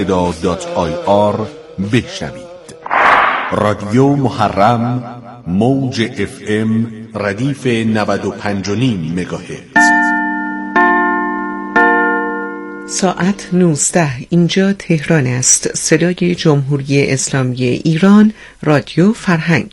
بشنوید. رادیو محرم موج FM ردیف 95.5 مگاهرتز. ساعت 19. اینجا تهران است. صدای جمهوری اسلامی ایران، رادیو فرهنگ.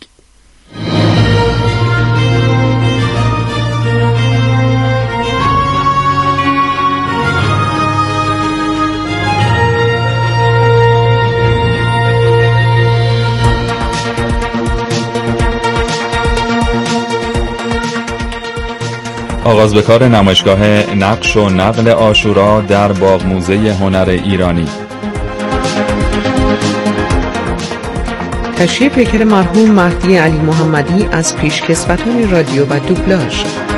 آغاز به کار نمایشگاه نقش و نقل عاشورا در باغ موزه هنر ایرانی. تشییع پیکر مرحوم مهدی علی محمدی از پیشکسوتان رادیو و دوبلاژ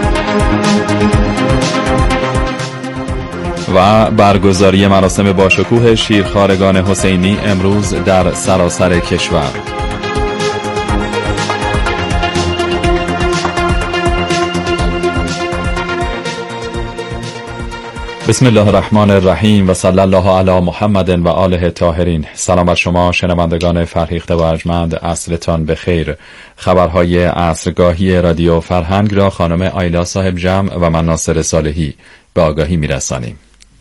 و برگزاری مراسم باشکوه شیرخوارگان حسینی امروز در سراسر کشور. بسم الله الرحمن الرحیم و صلی الله علی محمد و آله الطاهرین. سلام بر شما شنوندگان فرهیخته و ارجمند، عصرتان بخیر. خبرهای عصرگاهی رادیو فرهنگ را خانم آیلا صاحب جمع و من ناصر صالحی به آگاهی میرسانیم.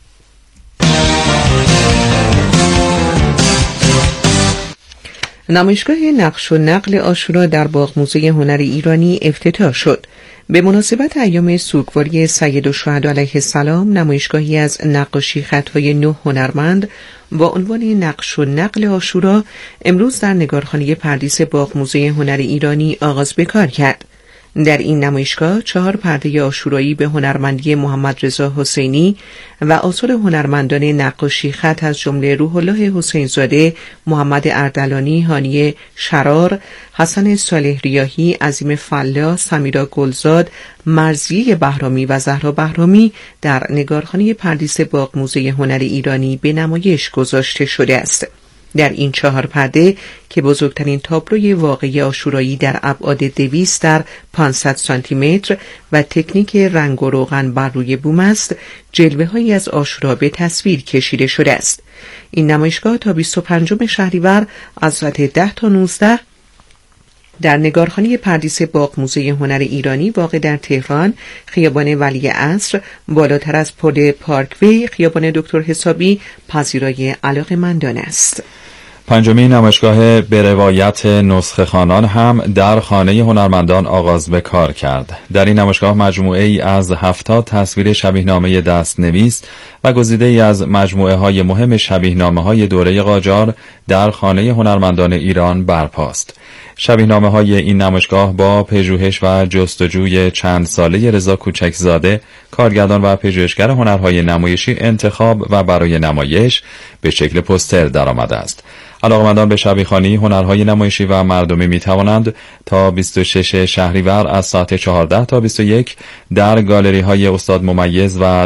نمایشگاه نقش و نقل عاشورا در باغ موزه هنر ایرانی افتتاح شد. به مناسبت ایام سوگواری سید الشهدا علیه السلام، نمایشگاهی از نقاشی خطهای 9 هنرمند با عنوان نقش و نقل عاشورا امروز در نگارخانه پردیس باغ موزه هنر ایرانی آغاز به کار کرد. در این نمایشگاه 4 پرده عاشورایی به هنرمندی محمد رضا حسینی و آثار هنرمندان نقاشی خط از جمله روح الله حسین زاده، محمد اردلانی، هانی شرار، حسن صالح ریاحی، عظیم فلا، سمیرا گلزاد، مرضیه بهرامی و زهرا بهرامی در نگارخانه پردیس باغ موزه هنر ایرانی به نمایش گذاشته شده است. در این 4 پرده که بزرگترین تابلوی واقعی عاشورایی در ابعاد 200 در 500 سانتی متر و تکنیک رنگ و روغن بر روی بوم است، جلوه‌هایی از عاشورا به تصویر کشیده شده است. این نمایشگاه تا 25 شهریور از ساعت 10 تا 19 در نگارخانه پردیس باغ موزه هنر ایرانی واقع در تهران، خیابان ولی عصر، بالاتر از پل پارکوی، خیابان دکتر حسابی، پذیرای علاقه‌مندان است. پنجمین نمایشگاه به روایت نسخه خوانان هم در خانه هنرمندان آغاز به کار کرد. در این نمایشگاه مجموعه ای از 70 تصویر شبیه‌نامه دست‌نویس و گزیده ای از مجموعه های مهم شبیه‌نامه های دوره قاجار در خانه هنرمندان ایران برپاست. شبیه‌نامه های این نمایشگاه با پژوهش و جستجوی چند ساله رضا کوچکزاده، کارگردان و پژوهشگر هنرهای نمایشی، انتخاب و برای نمایش به شکل پوستر درآمده است. علاقه‌مندان به شبیه‌خوانی، هنرهای نمایشی و مردمی می‌توانند تا 26 شهریور از ساعت 14 تا 21 در گالری‌های استاد ممیز و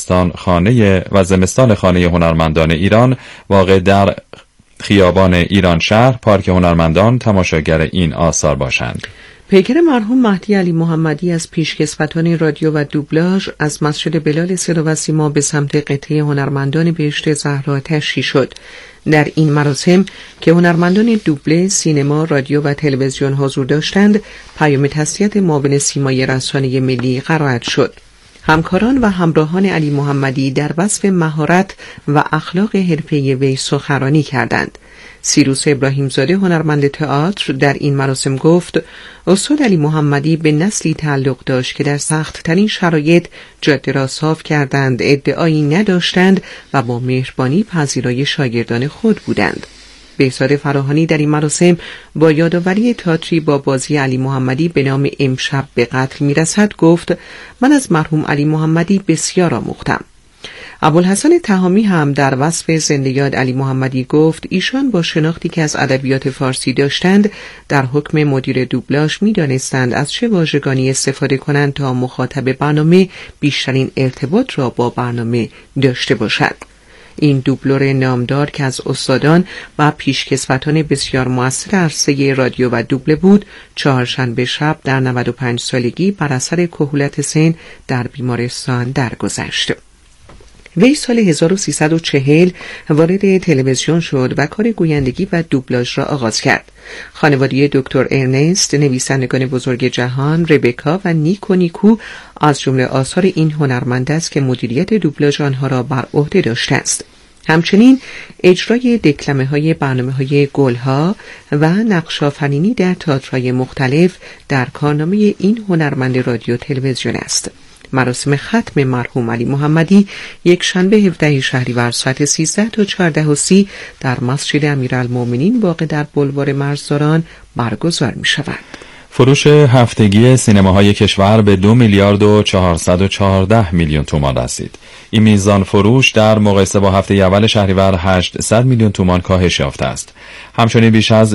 زمستان خانه هنرمندان ایران واقع در خیابان ایران شهر، پارک هنرمندان تماشاگر این آثار باشند. پیکر مرحوم مهدی علی محمدی از پیشکسوتان رادیو و دوبلاژ از مسجد بلال صدا و سیما به سمت قطعه هنرمندان بهشت زهرا تشییع شد. در این مراسم که هنرمندان دوبله، سینما، رادیو و تلویزیون حضور داشتند، پیام تسلیت معاون سیمای رسانه ملی قرائت شد. همکاران و همراهان علی محمدی در وصف مهارت و اخلاق حرفه‌ای وی سخنرانی کردند. سیروس ابراهیمزاده، هنرمند تئاتر، در این مراسم گفت استاد علی محمدی به نسلی تعلق داشت که در سخت‌ترین شرایط جاده را صاف کردند، ادعایی نداشتند و با مهربانی پذیرای شاگردان خود بودند. بهزاد فراهانی در این مراسم با یادآوری تئاتری با بازی علی محمدی به نام امشب به قتل میرسد گفت من از مرحوم علی محمدی بسیار آموختم. ابوالحسن تهامی هم در وصف زنده یاد علی محمدی گفت ایشان با شناختی که از ادبیات فارسی داشتند در حکم مدیر دوبلاژ می‌دانستند از چه واژگانی استفاده کنند تا مخاطب برنامه بیشترین ارتباط را با برنامه داشته باشد. این دوبلور نامدار که از استادان و پیشکسوتان بسیار مؤثر عرصه رادیو و دوبله بود، چهارشنبه شب در 95 سالگی بر اثر کهولت سن در بیمارستان درگذشت. وی سال 1340 وارد تلویزیون شد و کار گویندگی و دوبلاژ را آغاز کرد. خانواده دکتر ارنست، نویسندگان بزرگ جهان، ربکا و نیکو از جمله آثار این هنرمند است که مدیریت دوبلاژ آنها را بر عهده داشته است. همچنین اجرای دکلمه‌های برنامه‌های گلها و نقش‌آفرینی در تئاترهای مختلف در کارنامه این هنرمند رادیو تلویزیون است. مراسم ختم مرحوم علی محمدی یک شنبه 17 شهریور ساعت 13 تا 14:30 در مسجد امیرالمومنین واقع در بلوار مرزداران برگزار می‌شود. فروش هفتگی سینماهای کشور به 2 میلیارد و 414 میلیون تومان رسید. این میزان فروش در مقایسه با هفته اول شهریور 800 میلیون تومان کاهش یافته است. همچنین بیش از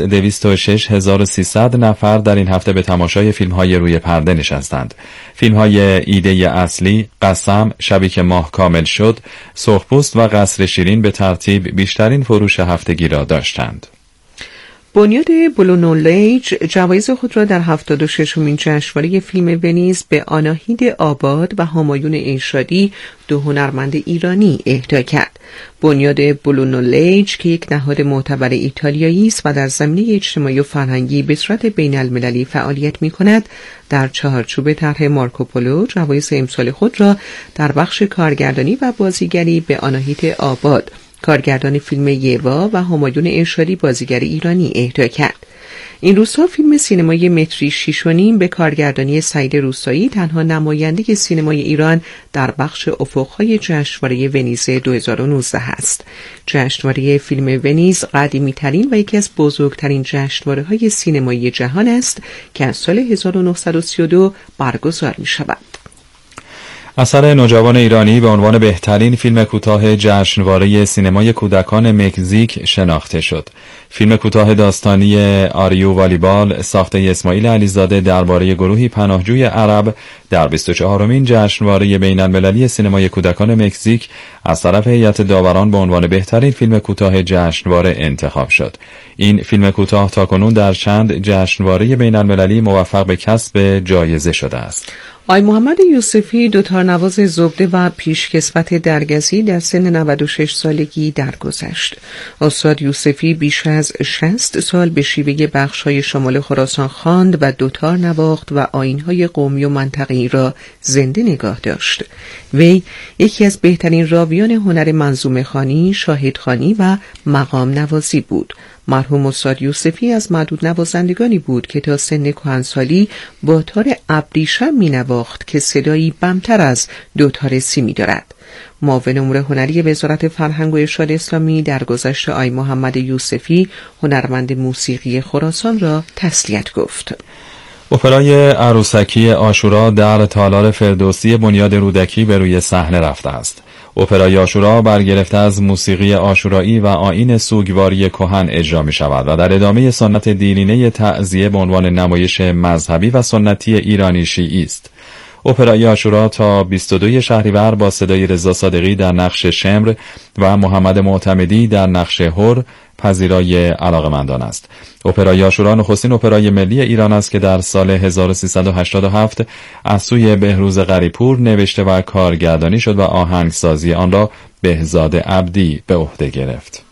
26300 نفر در این هفته به تماشای فیلم‌های روی پرده نشستند. فیلم‌های ایده اصلی، قسم، شبی که ماه کامل شد، سرخپوست و قصر شیرین به ترتیب بیشترین فروش هفتگی را داشتند. بنیاد بلو نولیج جوایز خود را در 76مین جشنواره فیلم ونیز به آناهید آباد و همایون ارشادی، دو هنرمند ایرانی، اهدا کرد. بنیاد بلو نولیج که یک نهاد معتبر ایتالیایی است و در زمینه اجتماعی و فرهنگی به صورت بین المللی فعالیت می‌کند، در چارچوب طرح مارکوپولو جوایز امسال خود را در بخش کارگردانی و بازیگری به آناهید آباد، کارگردان فیلم یوا، و همایون ارشادی، بازیگر ایرانی، اهدا کرد. این روزها فیلم سینمایی متری 6.5 به کارگردانی سعید روستایی تنها نماینده سینمای ایران در بخش افق‌های جشنواره ونیز 2019 است. جشنواره فیلم ونیز قدیمی‌ترین و یکی از بزرگترین جشنواره‌های سینمایی جهان است که از سال 1932 برگزار می‌شود. اثر نوجوان ایرانی به عنوان بهترین فیلم کوتاه جشنواره سینمای کودکان مکزیک شناخته شد. فیلم کوتاه داستانی آریو والیبال ساخته اسماعیل علیزاده درباره گروهی پناهجوی عرب در 24مین جشنواره بین‌المللی سینمای کودکان مکزیک از طرف هیئت داوران به عنوان بهترین فیلم کوتاه جشنواره انتخاب شد. این فیلم کوتاه تاکنون در چند جشنواره بین‌المللی موفق به کسب جایزه شده است. آقای محمد یوسفی، دوتارنواز زبده و پیشکسوت درگذی، در سن 96 سالگی درگذشت. استاد یوسفی بیش از 60 سال به شیوه بخش‌های شمال خراسان خواند و دوتار نواخت و آیین‌های قومی و منطقه‌ای را زنده نگاه داشت. وی یکی از بهترین راویان هنر منظومه خوانی، شاهد خوانی و مقام نوازی بود. مرحوم استاد یوسفی از معدود نوازندگانی بود که تا سن کهنسالی با تار ابریشم می نواخت که صدایی بمتر از دوتار سیمی دارد. معاون امور هنری وزارت فرهنگ و ارشاد اسلامی در گذشت آقای محمد یوسفی، هنرمند موسیقی خراسان، را تسلیت گفت. اپرای عروسکی عاشورا در تالار فردوسی بنیاد رودکی به روی صحنه رفته است. اپرای عاشورا برگرفته از موسیقی عاشورایی و آیین سوگواری کهن اجرا می شود و در ادامه سنت دیرینه تعزیه به عنوان نمایش مذهبی و سنتی ایرانی شیعی است. اپرای عاشورا تا 22 شهریور با صدای رضا صادقی در نقش شمر و محمد معتمدی در نقش هر پذیرای علاقمندان است. اپرای عاشورا نخستین اپرای ملی ایران است که در سال 1387 از سوی بهروز غریپور نوشته و کارگردانی شد و آهنگسازی آن را بهزاد عبدی به عهده گرفت.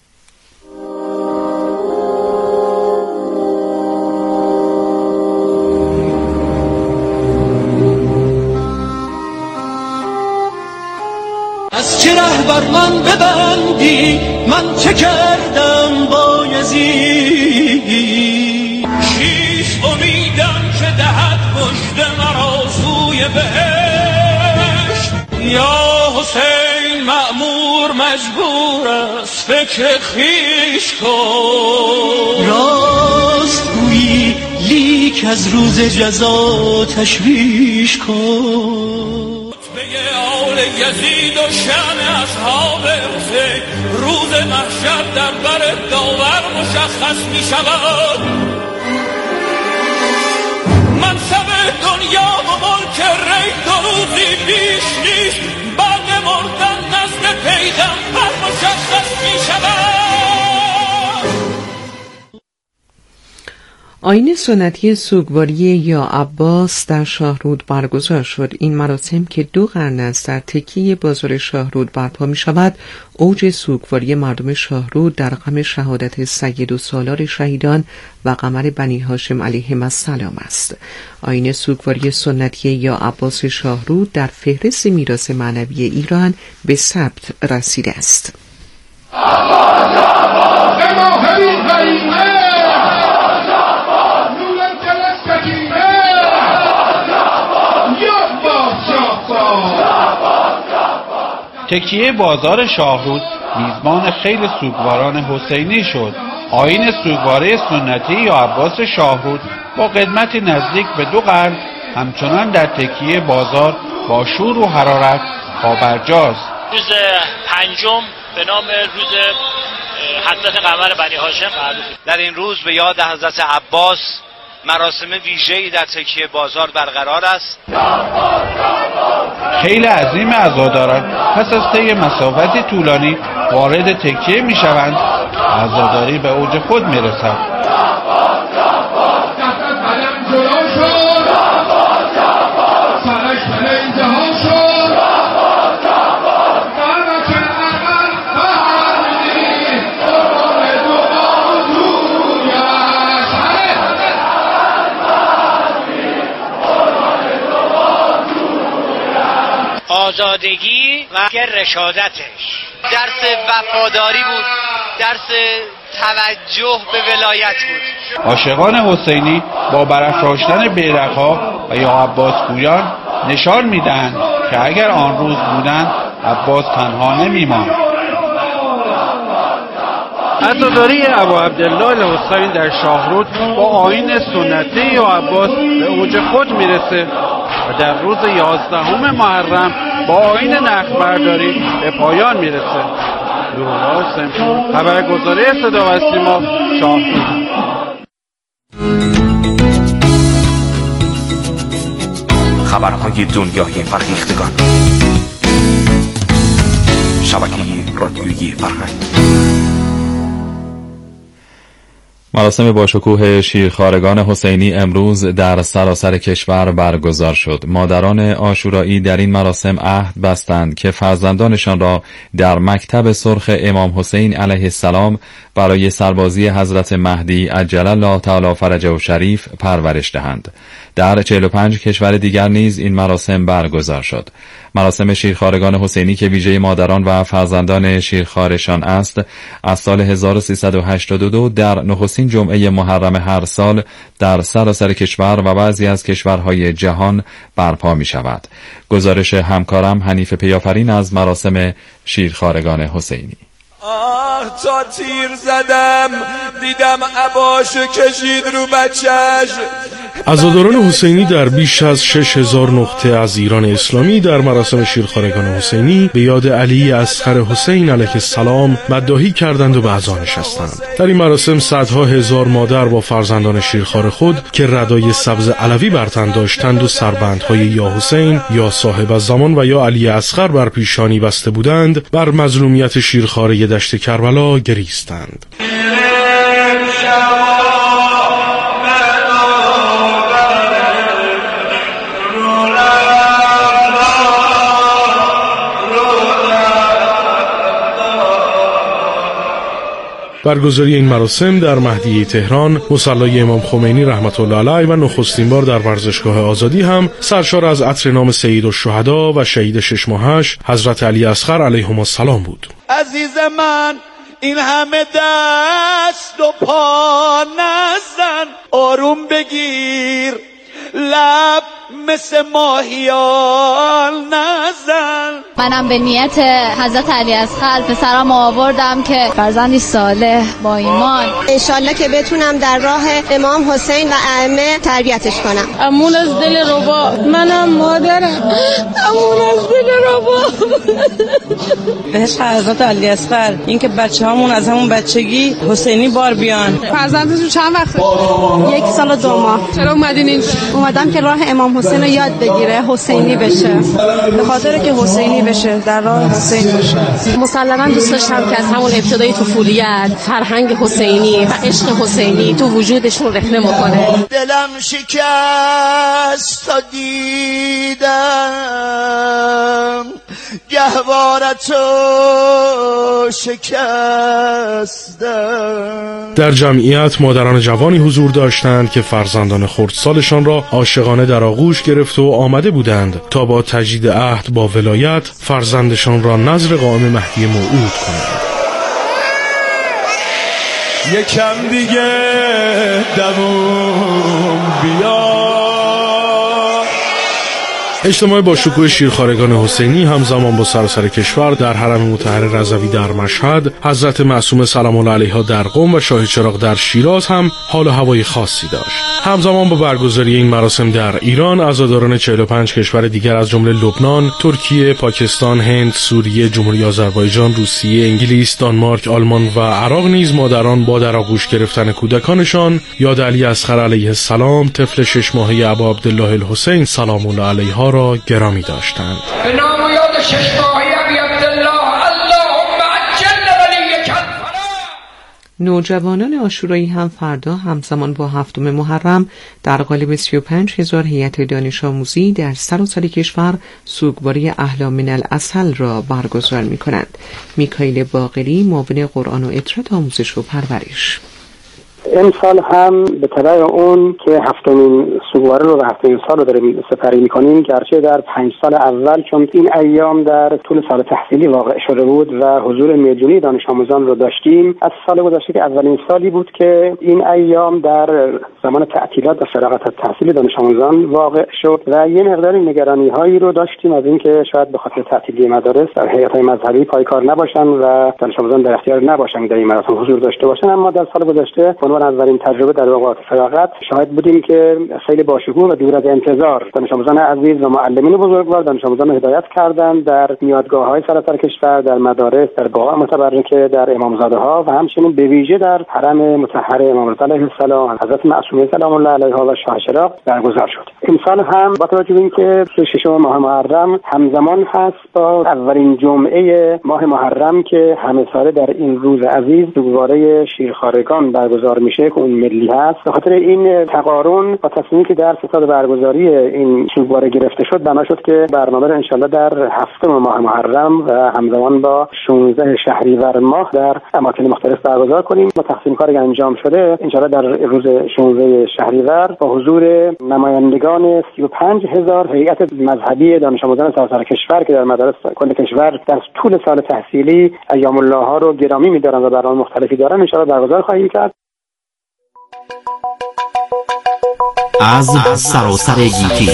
از چه ره بر من ببندی، من چه کردم بایزید؟ هیچ امیدم که دهد مژده مرا سوی بهشت. یا حسین مأمور مجبور است فکر خویش کن. راست گویی لیک از روز جزا تشویش کن. یزید و شأن اصحاب حسین روز محشر در بر داور مشخص می شود. منصب دنیا و ملک ری دو روزی بیش نیست، بعد مردن نزد پیغمبر مشخص می شود. آیین سنتی سوگواری یا عباس در شاهرود برگزار شد. این مراسم که 2 قرن است در تکیه بازار شاهرود برپا می شود، اوج سوگواری مردم شاهرود در غم شهادت سید و سالار شهیدان و قمر بنی هاشم علیهم السلام است. آیین سوگواری سنتی یا عباس شاهرود در فهرست میراث معنوی ایران به ثبت رسیده است. تکیه بازار شاهرود میزبان خیلی سوگواران حسینی شد. آیین سوگواری سنتی یا عباس شاهرود با قدمتی نزدیک به 2 قرن همچنان در تکیه بازار با شور و حرارت پابرجاست. روز 5 به نام روز حضرت قمر بنی هاشم معروف. در این روز به یاد حضرت عباس مراسم ویژه‌ای در تکیه بازار برقرار است. خیلی عظیم عزاداران پس از طی مسافتی طولانی وارد تکیه می شوند. عزاداری به اوج خود می رسد. آزادگی و رشادتش درس وفاداری بود، درس توجه به ولایت بود. عاشقان حسینی با برافراشتن بیرق‌ها و یا عباس گویان نشان میدن که اگر آن روز بودند عباس تنها نمیماند. عزاداری ابا عبدالله الحسین در شاهرود با آیین سنتی یا عباس به اوج خود میرسه و در روز 11 محرم با آیین نخبرداری به پایان میرسه. نورالله حسین، خبرگزاری صدا و سیما، شاهرود. خبرهای دنیای فرهیختگان، شبکه رادیویی فرهنگ. مراسم باشکوه شیرخوارگان حسینی امروز در سراسر کشور برگزار شد. مادران عاشورایی در این مراسم عهد بستند که فرزندانشان را در مکتب سرخ امام حسین علیه السلام برای سربازی حضرت مهدی عجل الله تعالی فرجه شریف پرورش دهند. در 45 کشور دیگر نیز این مراسم برگزار شد. مراسم شیرخوارگان حسینی که ویژه مادران و فرزندان شیرخوارشان است، از سال 1382 در نخستین جمعه محرم هر سال در سراسر کشور و بعضی از کشورهای جهان برپا می شود. گزارش همکارم حنیف پیافرین از مراسم شیرخوارگان حسینی. تا تیر زدم دیدم عباشو کشید رو بچه‌ش. عزاداران حسینی در بیش از 6000 نقطه از ایران اسلامی در مراسم شیرخوارگان حسینی به یاد علی اصغر حسین علیه السلام مداحی کردند و به عزا نشستند. در این مراسم صدها هزار مادر با فرزندان شیرخوار خود که ردای سبز علوی بر تن داشتند و سربندهای یا حسین یا صاحب الزمان و یا علی اصغر بر پیشانی بسته بودند، بر مظلومیت شیرخواره دشت کربلا گریستند. برگزاری این مراسم در مهدیه تهران، مصلی امام خمینی رحمت الله علیه و نخستین بار در ورزشگاه آزادی هم سرشار از عطر نام سید الشهدا و شهید 6 ماهش حضرت علی اصغر علیهم السلام بود. عزیز من این همه دست و پا نزن، آروم بگیر لب مثل ماهیان نزن. منم به نیت حضرت علی اصغر پسرم آوردم که فرزندی صالح با ایمان، انشالله که بتونم در راه امام حسین و ائمه تربیتش کنم. امون از دل ربا، منم مادرم، امون از دل ربا. به عشق حضرت علی اصغر، این که بچه‌هامون از همون بچگی حسینی بار بیان. فرزندتون چند وقته؟ 1 سال و 2 ماه. چرا اومدین اینجا؟ اومدم که راه امام حسین رو یاد بگیره، حسینی بشه. به خاطر که حسینی بشه، در راه حسین باشه. مسلما دوست داشتم که از همون ابتدای طفولیت فرهنگ حسینی و عشق حسینی تو وجودشون رخنه بکنه. دلم شکست تا دیدم گهوارتو شکستم. در جمعیت مادران جوانی حضور داشتند که فرزندان خردسالشان را عاشقانه در آغوش گرفت و آمده بودند تا با تجدید عهد با ولایت فرزندشان را نذر قائم مهدی موعود کنند. یکم دیگه دووم بیا. اجتماع با شکوه شیرخوارگان حسینی همزمان با سراسر کشور در حرم مطهر رضوی در مشهد، حضرت معصومه سلام الله علیها در قم و شاه چراغ در شیراز هم حال و هوای خاصی داشت. همزمان با برگزاری این مراسم در ایران، عزاداران 45 کشور دیگر از جمله لبنان، ترکیه، پاکستان، هند، سوریه، جمهوری آذربایجان، روسیه، انگلیس، دانمارک، آلمان و عراق نیز مادران با در آغوش گرفتن کودکانشان یاد علی اصغر علیه السلام، طفل 6 ماهه ابا عبدالله الحسین سلام الله علیها را گرامی داشتند. به نام و یاد 6 ماهه ابی عبدالله اللهم عجل ولیک الفلاح. نوجوانان عاشورایی هم فردا همزمان با 7 محرم در قالب 35,000 هیئت دانش آموزی در سراسر کشور سوگواری اهل من العسل را برگزار می‌کنند. میکائیل باقری، معاون قرآن و اطرات آموزش و پرورش: امسال هم به تبع اون که 7مین سوگواری رو و 7مین سال رو داریم سپری میکنیم، گرچه در 5 سال اول چون این ایام در طول سال تحصیلی واقع شده بود و حضور میلیونی دانش آموزان رو داشتیم، از سال گذشته که اولین سالی بود که این ایام در زمان تعطیلات و فراغت تحصیلی دانش آموزان واقع شد و یه مقدار نگرانی هایی رو داشتیم از اینکه شاید به خاطر تعطیلی مدارس در هیئت‌های مذهبی پایکار نباشن و دانش آموزان در اختیار نباشن در این مراسم حضور داشته باشن. اما در سال گذشته عنوان اولین تجربه در اوقات فراغت شاهد بودیم که خیلی باشکوه و دور از انتظار دانش آموزان عزیز و معلمین بزرگوار دانش آموزان رو هدایت کردند در میادگاه‌های سراسر کشور، در مدارس، در باغ متبرکه، در امامزاده‌ها و همچنین به ویژه در حرم مطهر امام رضا علیه السلام، حضرت معصومه سلام الله علیها و شاه چراغ برگزار شد. امسال هم با توجه به اینکه 6 ماه محرم همزمان هست با اولین جمعه ماه محرم که همه ساله در این روز عزیز سوگواری شیرخوارگان برگزار میشه، اون ملی هست، به خاطر این تقارن و تصمیمی که در ستاد برگزاری این سوگواری گرفته شد، بنا شد که برنامه رو انشالله در 7 ماه محرم و همزمان با 16 شهریور ماه در اماکن مختلف برگزار کنیم. و تقسیم کاری که انجام شده انشالله در روز 16 شهریور با حضور نمایندگان 35,000 هیئت مذهبی دانش آموزان سراسر کشور که در مدارس کل کشور در طول سال تحصیلی ایام الله ها رو گرامی می‌دارن و برنامه مختلفی دارن، انشالله برگزار خواهیم کرد. از سراسر گیتی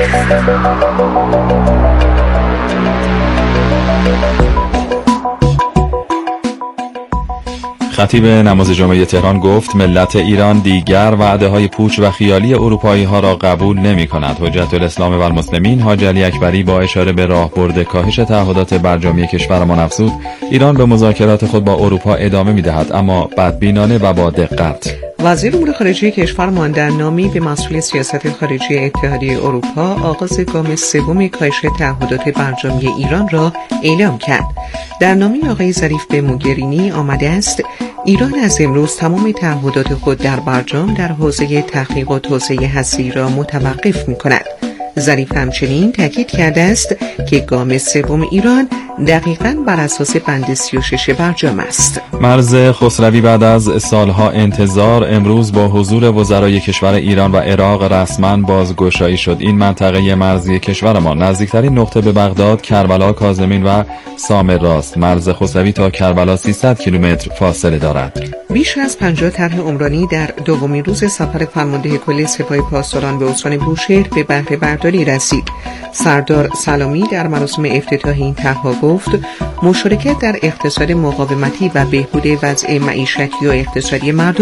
خطیب نماز جمعه تهران گفت ملت ایران دیگر وعده‌های پوچ و خیالی اروپایی‌ها را قبول نمی‌کند. حجت الاسلام و المسلمین حاج علی اکبری با اشاره به راهبرد کاهش تعهدات برجامی کشورمان افزود ایران به مذاکرات خود با اروپا ادامه می‌دهد، اما بدبینانه و با دقت. وزیر امور خارجه کشور در نامی به مسئول سیاست خارجی اتحادیه اروپا آغاز گام سوم کاهش تعهدات برجامی ایران را اعلام کرد. در نامی آقای ظریف به موگرینی آمده است ایران از امروز تمام تعهدات خود در برجام در حوزه تحقیق و توسعه هستی را متوقف می‌کند. ظریف همچنین تاکید کرده است که گام سوم ایران دقیقاً بر اساس بند 36 برجام است. مرز خسروی بعد از سالها انتظار امروز با حضور وزرای کشور ایران و عراق رسما بازگشایی شد. این منطقه مرزی کشورمان نزدیکترین نقطه به بغداد، کربلا، کاظمین و سامراست. مرز خسروی تا کربلا 300 کیلومتر فاصله دارد. بیش از 50 طرح عمرانی در دومین روز سفر فرمانده کل سپاه پاسداران به استان بوشهر به بهره برداری رسید. سردار سلامی در مراسم افتتاحی این طرح‌ها گفت مشارکت در اقتصاد مقاومتی و بهبود وضع معیشتی و اقتصادی مردم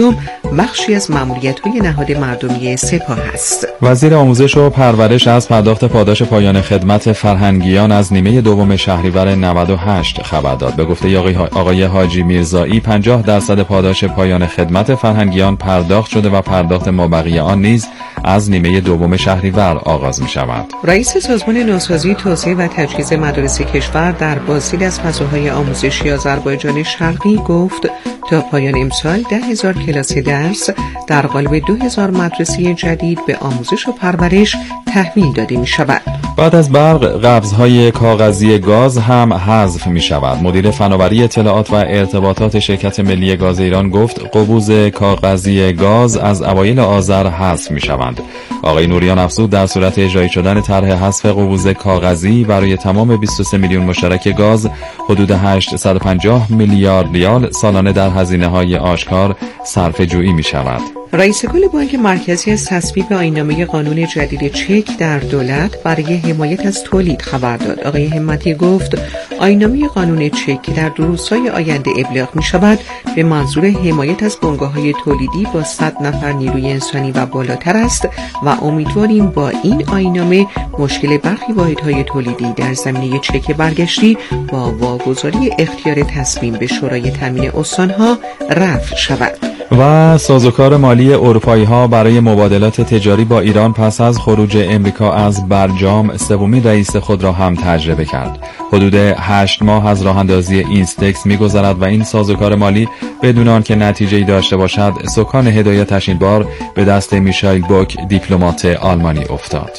بخشی از مأموریت‌های نهاد مردمی سپاه است. وزیر آموزش و پرورش از پرداخت پاداش پایان خدمت فرهنگیان از نیمه دوم شهریور 98 خبر داد. به گفته آقای حاجی میرزایی 50% پاداش پایان خدمت فرهنگیان پرداخت شده و پرداخت مابقی آن نیز از نیمه دوم شهریور آغاز می شود. رئیس سازمان نوسازی، توسعه و تجهیز مدارس کشور در بازدید از فضاهای آموزشی آذربایجان شرقی گفت تا پایان امسال 10,000 کلاس درس در قالب 2,000 مدرسه جدید به آموزش و پرورش تحویل داده می شود. بعد از برق، قبض‌های کاغذی گاز هم حذف می شود. مدیر فناوری اطلاعات و ارتباطات شرکت ملی گاز ایران گفت قبوز کاغذی گاز از اوایل آذر حذف می شوند. آقای نوریان افزود در صورت اجرایی شدن طرح حذف قبوز کاغذی برای تمام 23 میلیون مشترک گاز حدود 850 میلیارد ریال سالانه در هزینه‌های آشکار صرفه‌جویی می شود. رئیس کل بانک مرکزی از تصویب آیین‌نامه قانون جدید چک در دولت برای حمایت از تولید خبر داد. آقای همتی گفت آیین‌نامه قانون چک که در 2 روزهای آینده ابلاغ می شود به منظور حمایت از بنگاه‌های تولیدی با 100 نفر نیروی انسانی و بالاتر است و امیدواریم با این آیین‌نامه مشکل برخی واحدهای تولیدی در زمینه چک برگشتی با واگذاری اختیار تصمیم به شورای تامین استان‌ها رفع شود. و سازوکار مالی اروپایی‌ها برای مبادلات تجاری با ایران پس از خروج امریکا از برجام سومین رئیس خود را هم تجربه کرد. حدود 8 ماه از راه‌اندازی اینستکس می‌گذرد و این سازوکار مالی بدون آنکه نتیجه‌ای داشته باشد سکان هدایتش این بار به دست میشایل بوک دیپلمات آلمانی افتاد.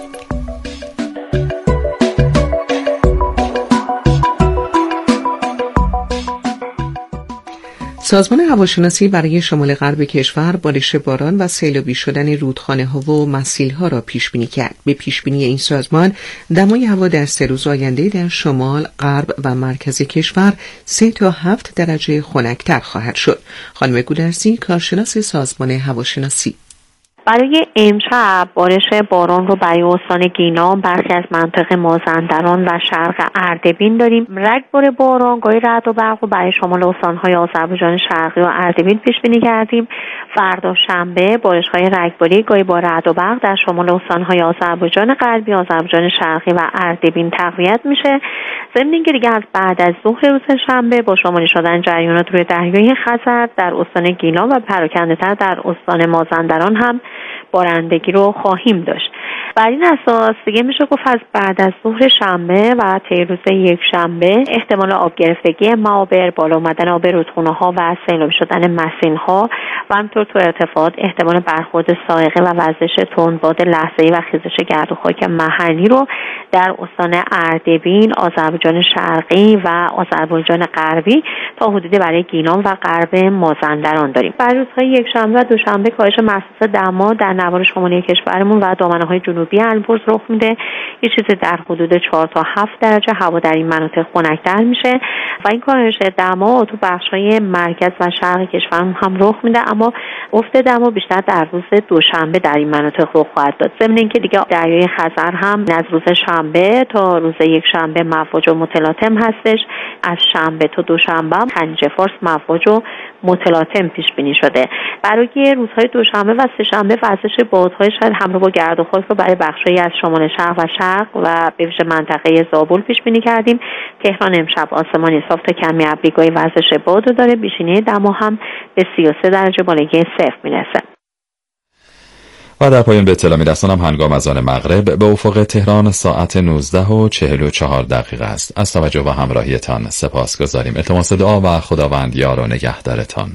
سازمان هواشناسی برای شمال غرب کشور بارش باران و سیلابی شدن رودخانه‌ها و مسیل‌ها را پیش‌بینی کرد. به پیش‌بینی این سازمان دمای هوا در 3 روز آینده در شمال، غرب و مرکز کشور 3 تا 7 درجه خنک‌تر خواهد شد. خانم گودرزی، کارشناس سازمان هواشناسی: برای امشب بارش باران رو برای استان گیلان، برخی از مناطق مازندران و شرق اردبیل داریم. رگبار باران، گاهی رعد و برق رو برای شمال استان‌های آذربایجان شرقی و اردبیل پیش بینی کردیم. فردا شنبه بارش‌های رگباری گاهی با رعد و برق در شمال استان‌های آذربایجان غربی، آذربایجان شرقی و اردبیل تقویت میشه. ضمن اینکه دیگه از بعد از ظهر روز شنبه با شمالی شدن جریانات روی دریای خزر در استان گیلان و پراکنده‌تر در استان مازندران هم بارندگی رو خواهیم داشت. بر این اساس دیگه میشه گفت از بعد از ظهر شنبه و طی روز یک شنبه احتمال آب گرفتگی معابر، بالا اومدن آب رودخونه‌ها و سیلاب شدن مسیل‌ها و همینطور تو ارتفاعات احتمال برخورد صاعقه و وزش تندباد لحظه‌ای و خیزش گرد و خاک محلی رو در استان اردبیل، آذربایجان شرقی و آذربایجان غربی تا حدودی برای گیلان و غرب مازندران داریم. برای روزهای یک شنبه و دوشنبه کاهش محسوس دما در نوار شمالی کشورمون و دامنه‌های جنوبی البرز رخ میده. یه چیزی در حدود 4 تا 7 درجه هوا در این مناطق خنک‌تر میشه و این کاهش دما تو بخش‌های مرکز و شرق کشورمون هم رخ میده، اما افت دما بیشتر در روز دوشنبه در این مناطق رخ خواهد داد. ضمن اینکه دیگه دریای خزر هم از روز شنبه تا روز یک شنبه مواج و متلاطم هستش. از شنبه تا دوشنبه هم خلیج فارس مواج و متلاطم پیش بینی شده. برای روزهای دوشنبه و سه‌شنبه وزش بادهای شاید همراه با گرد و خاک رو برای بخشایی از شمال شرق و شرق و به ویژه منطقه زابل پیش بینی کردیم. تهران امشب آسمانی صاف تا کمی ابری، گاهی وزش باد داره. بیشینه دما هم به 33 درجه بالای صفر میرسه. و در پایان به اطلاع می‌رسانم هنگام اذان مغرب به افق تهران ساعت 19:44 است. از توجه و همراهیتان سپاسگزاریم. التماس دعا و خداوند یار و نگهدارتان.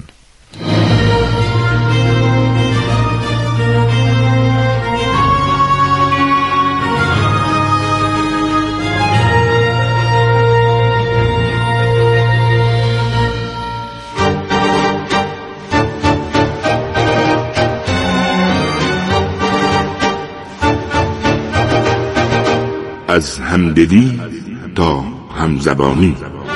از همدلی تا همزبانی.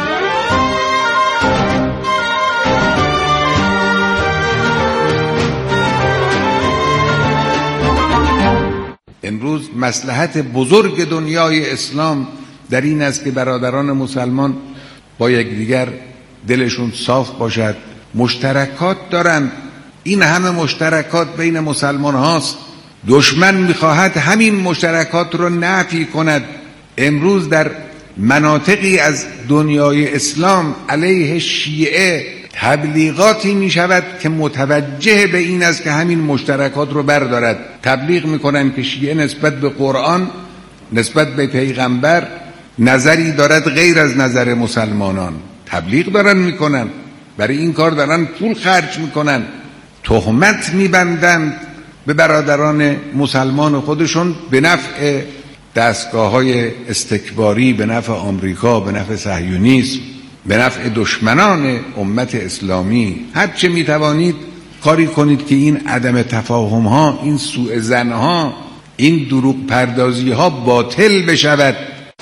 امروز مصلحت بزرگ دنیای اسلام در این است که برادران مسلمان با یکدیگر دلشون صاف باشد. مشترکات دارن این همه مشترکات بین مسلمان هاست. دشمن میخواهد همین مشترکات رو نفی کند. امروز در مناطقی از دنیای اسلام علیه شیعه تبلیغاتی می شود که متوجه به این است که همین مشترکات رو بردارد. تبلیغ میکنن که شیعه نسبت به قرآن، نسبت به پیغمبر نظری دارد غیر از نظر مسلمانان. تبلیغ دارن میکنن، برای این کار دارن پول خرج میکنن، تهمت میبندند به برادران مسلمان خودشون به نفع دستگاه‌های استکباری، به نفع آمریکا، به نفع صهیونیسم، به نفع دشمنان امت اسلامی. هر چه میتوانید کاری کنید که این عدم تفاهم ها، این سوء ظن ها، این دروغ پردازی ها باطل بشود.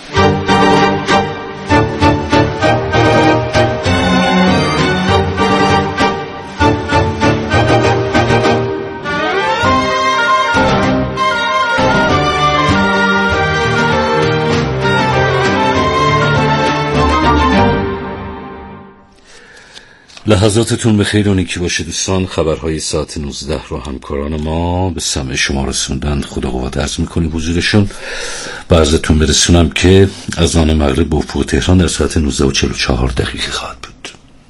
لحظاتتون به خیر و نیکی باشه دوستان. خبرهای ساعت 19 رو همکاران ما به سمع شما رسوندند. خدا قوت عرض میکنیم حضورشون. عرضتون برسونم که از آن مغرب به افق تهران در ساعت 19:44 خواهد بود.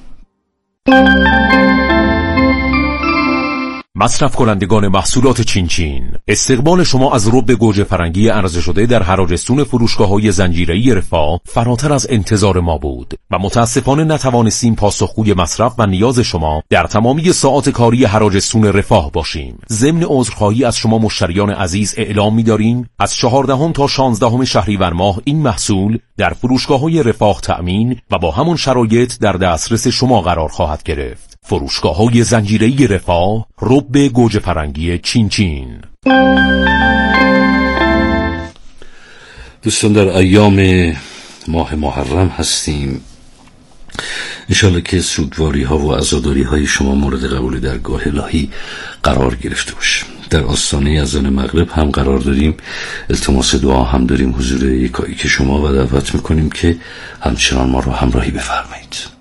مصرف کنندگان محصولات چین، استقبال شما از رب گوجه فرنگی عرضه شده در حراجستون فروشگاه‌های زنجیره‌ای رفاه فراتر از انتظار ما بود و متاسفانه نتوانستیم پاسخگوی مصرف و نیاز شما در تمامی ساعات کاری حراجستون رفاه باشیم. ضمن عذرخواهی از شما مشتریان عزیز اعلام می‌داریم از 14 تا 16 شهریور ماه این محصول در فروشگاه‌های رفاه تأمین و با همون شرایط در دسترس شما قرار خواهد گرفت. فروشگاه‌های زنجیره‌ای رفاه، رب گوجه فرنگی چین. دوستان در ایام ماه محرم هستیم. انشالله که سوگواری ها و عزاداری های شما مورد قبول درگاه الهی قرار گرفته باشه. در آستانه اذان مغرب هم قرار داریم، التماس دعا هم داریم حضور یکایی که شما و دعوت میکنیم که همچنان ما رو همراهی بفرمایید.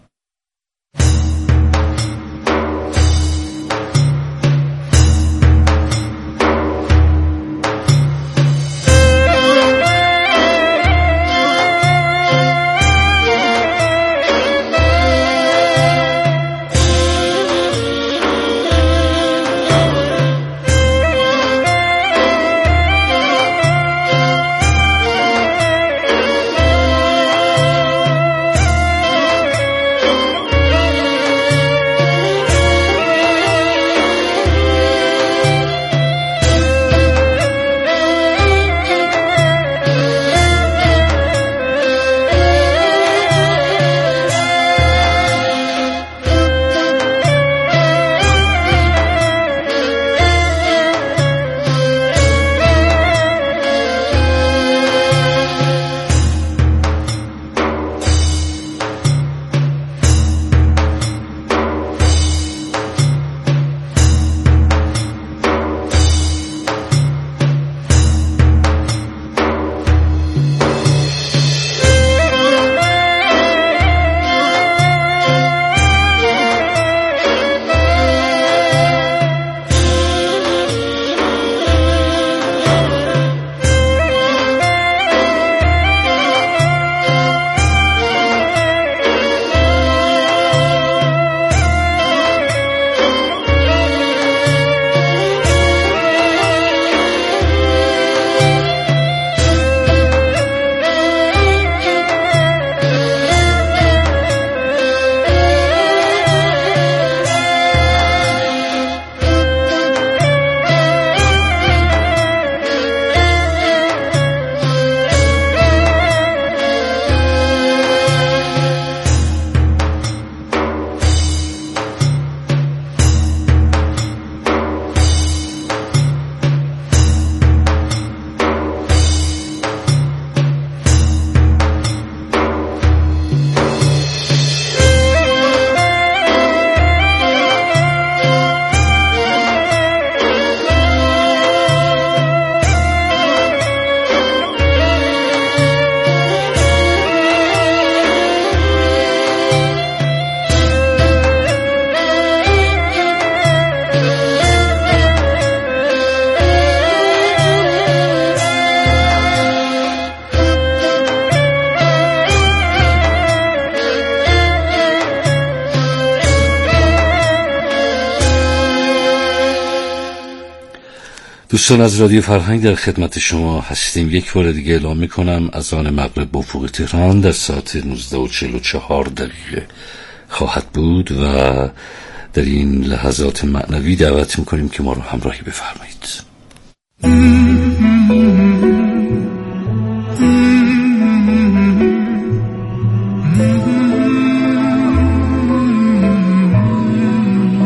دوستان از رادیو فرهنگ در خدمت شما هستیم. یک بار دیگه اعلام میکنم اذان مغرب با وقوع تهران در ساعت 19:44 خواهد بود و در این لحظات معنوی دعوت میکنیم که ما رو همراهی بفرمایید.